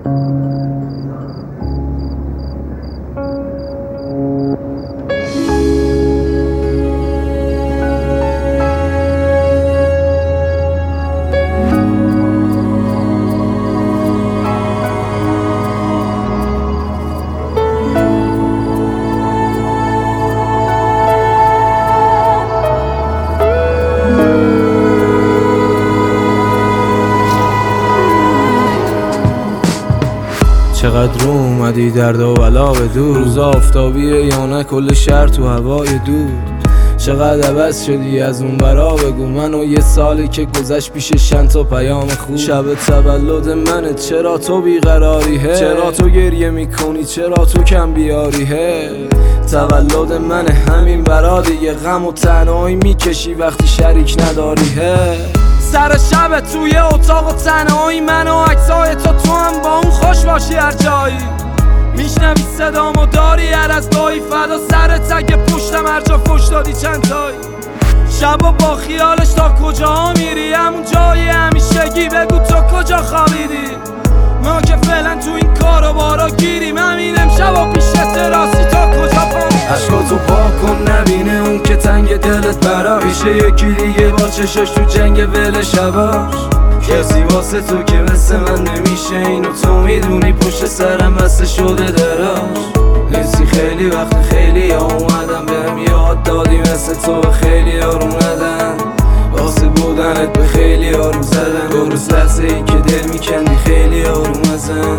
چقدر رو اومدی درد و بلا به دور، روز آفتابیه یا نه کل شهر تو هوای دور. چقدر عوض شدی از اون برا بگو، منو یه سالی که گذشت پیش چند تا پیام خوب. شب تولد منه چرا تو بیقراری هی؟ چرا تو گریه میکنی چرا تو کم بیاری هی؟ تولد منه همین برا دیگه، غم و تنهایی میکشی وقتی شریک نداری هی. سر شب توی اتاق و تنهایی من و عکسای تو هم با اون خوش باشی هر جایی. میشنوی صدامو داری هر از گاهی، فدا سرت اگه پشتم هر جا فش دادی چند تایی. شبا با خیالش تا کجا میری، همون جای همیشگی بگو تو کجا خوابیدی. ما که فعلا تو این کارو بارا گیریم، همین امشبا پیشت راستی تا کجا پامیدی. عشقاتو پاک کن نبینه اون که تنگ دلت برا، پیش یکی دیگه با چشاش تو جنگ ول شباش. کسی واسه تو که مثل من نمیشه، اینو تو میدونی پشت سرم بسته شده دراش. حسی خیلی وقت خیلی ها اومدن بهم یاد دادی مثل تو به خیلی ها رو ندن، واسه بودنت به خیلی ها رو زدن. درست لحظه ای که دل میکندی خیلی ها رو مزن.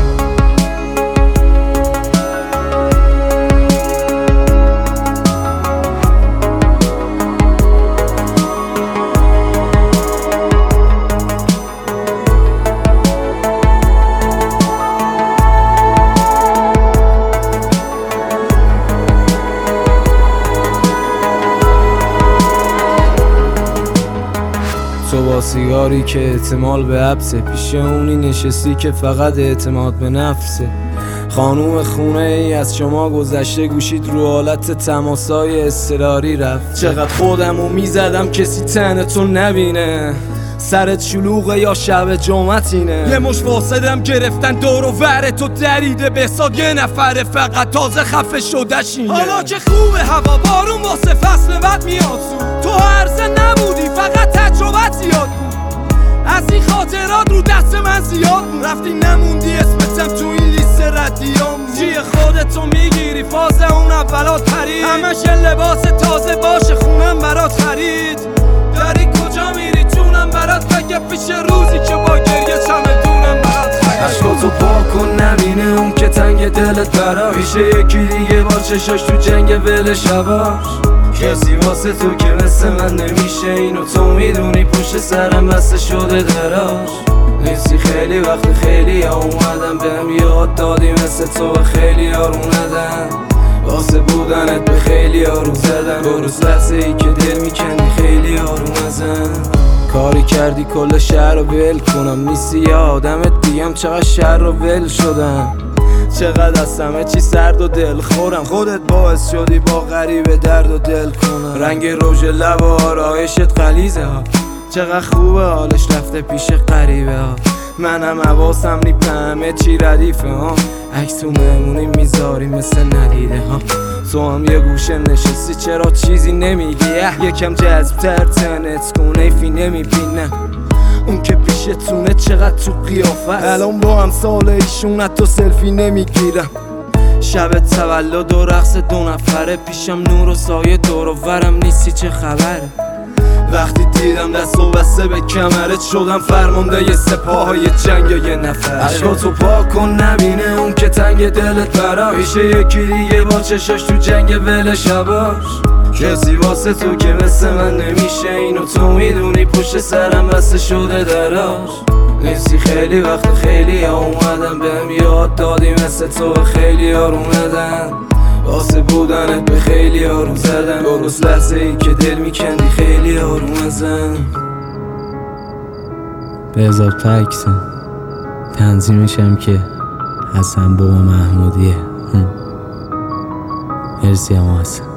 تو با سیگاری که احتمال به حبسه، پیش اونی نشستی که فقط اعتماد به نفسه. خانوم خونه ای از شما گذشته، گوشید رو حالت تماسای اضطراری رفت. چقدر خودمو میزدم کسی تن تو نبینه، سرت شلوغه یا شب جمعتینه. یه مش فاسدم گرفتن دور و ور تو دریده، به حساب یه نفره فقط تازه خفه شدهشینه. حالا که خوبه هوا بارون واسه فصل بعد میاد تو عرضه نبودی فقط تجربت زیاد بود. از این خاطرات رو دست من زیاد بود، رفتی نموندی اسمتم تو این لیست ردیام. جی خودتو میگیری فاز اون اولات پرید، همش لباس تازه باشه خونم برات خرید. داری کجا میری جونم برات بگه، پیش روزی که با گریه چمدونم برات خرید. عشقاتو پاک کن نبینه اون که تنگ دلت برا، پیش یکی دیگه با چشاش تو جنگ ول شباش. کسی واسه تو که مثل من نمیشه، اینو تو میدونی پشت سرم بسته شده دراش. حسی خیلی وقت خیلی ها اومدن بهم یاد دادی مثل تو به خیلی ها رو ندن، واسه بودنت به خیلی ها رو زدن. درست لحظه ای که دل میکندی خیلی ها رو مزن. کاری کردی کل شهر رو ول کنم، نیستی یه آدمت دیگم چقدر شهر رو ول شدم. چقدر از همه چی سرد و دل خورم، خودت باعث شدی با غریبه درد و دل کنم. رنگ رژ لب و آرایشت غلیظه ها، چقدر خوبه حالش رفته پیش غریبه ها. منم حواسم نیپ همه چی ردیفه ها، عکس تو مهمونی میذاری مثل ندیده ها. تو هم یه گوشه نشستی چرا چیزی نمیگی، یکم جذب‌تر تنت کن ایفی نمیبینم. اون که پیشتونه چقدر تو قیافه، الان با هم سال ایشون حتی سلفی نمیگیرم. شب تولد و رقص دو نفره، پیشم نور و سایه دور و ورم نیستی چه خبره. وقتی دیدم دست و بسته به کمرت، شدم فرمانده ی سپاهای جنگ یه نفر. عشقاتو پاک کن نبینه اون که تنگ دلت برا، پیش یکی دیگه با چشاش تو جنگ ول شباش. کسی واسه تو که مثل من نمیشه، اینو تو میدونی پشت سرم بسته شده دراش. حسی خیلی وقت خیلی ها اومدن بهم یاد دادی مثل تو به خیلی ها رو ندن، واسه بودنت به خیلی ها رو زدن. درست لحظه ای که دل میکندی خیلی ها رو مزن. به اضافه عکسم تنظیمشم که حسن بابا محمودیه. مرسی هم حسن.